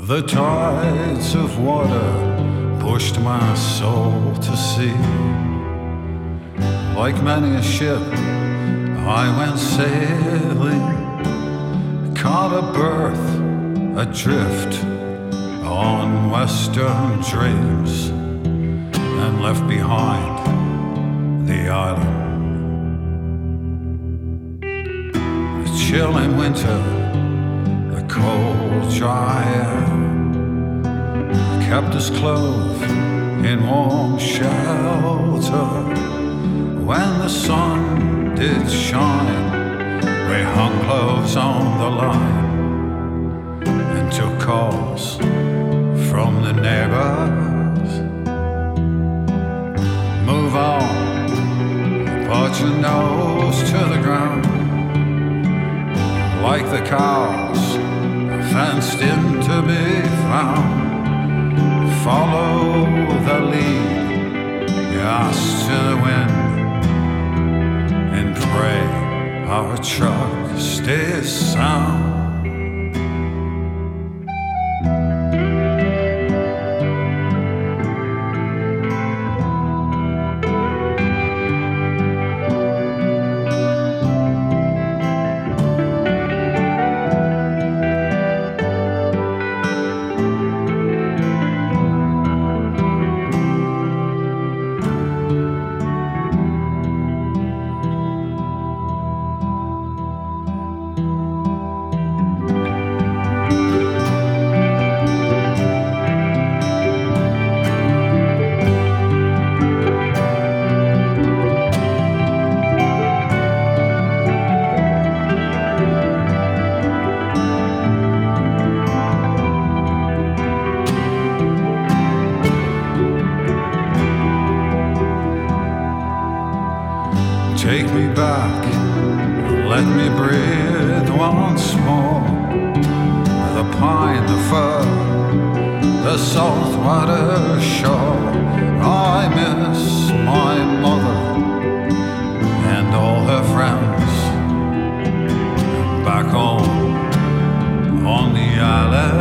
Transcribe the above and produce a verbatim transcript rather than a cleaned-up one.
The tides of water pushed my soul to sea. Like many a ship, I went sailing, caught a berth adrift on western dreams, and left behind the island. The chill in winter, the cold dry air kept us clothed in warm shelter. When the sun did shine, we hung clothes on the line and took calls from the neighbors. Move on, put your nose to the ground. Like the cows, fenced in to be found. Follow the lead, yes to the wind, and pray our truck stays sound. Take me back, let me breathe once more. The pine, the fir, the saltwater shore. I miss my mother and all her friends back home on the island.